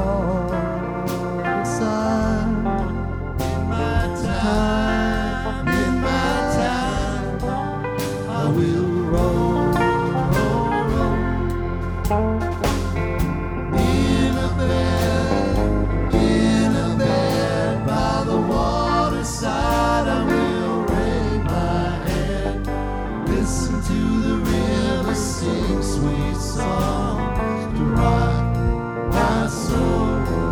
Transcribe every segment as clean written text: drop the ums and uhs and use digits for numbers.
waterside. In my time, I will roll, roll, roll. In a bed by the waterside, I will raise my head, listen to the river sing sweet songs to rock my soul.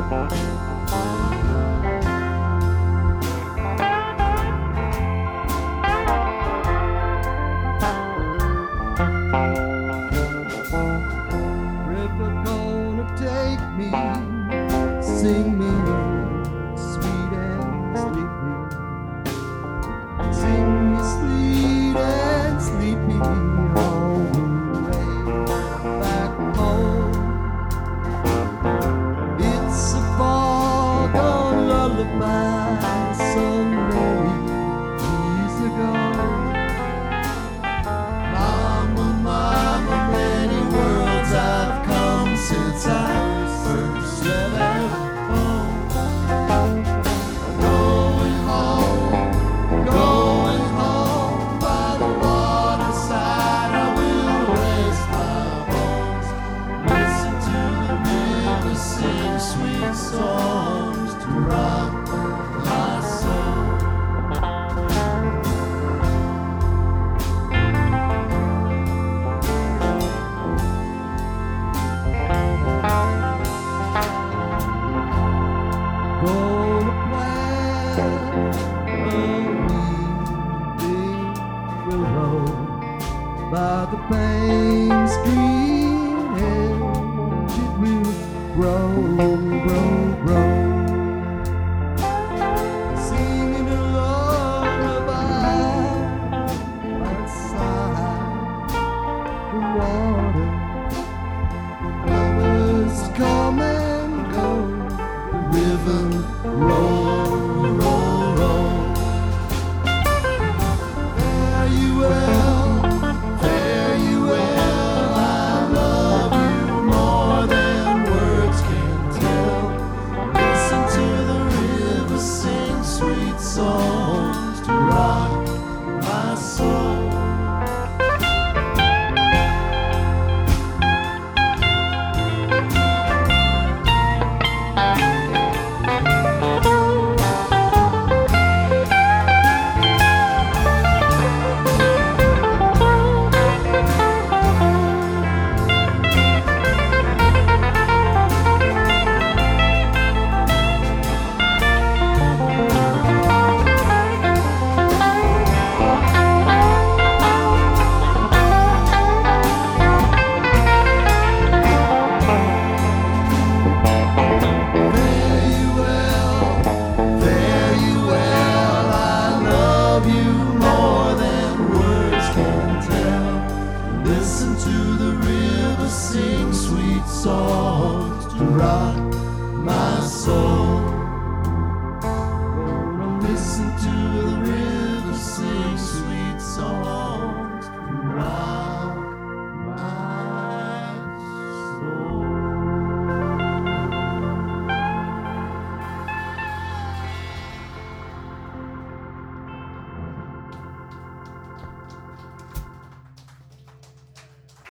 River gonna take me, sing me sweet and sleepy, sing me sweet and sleepy all the way back home. It's a far gone lullaby some many years ago. Mama, mama, many worlds I've come since I first left home. Going home by the waterside, I will raise my bones, listen to the river sing sweet songs to rock my soul. Gonna plant a weeping willow by the Banks Green.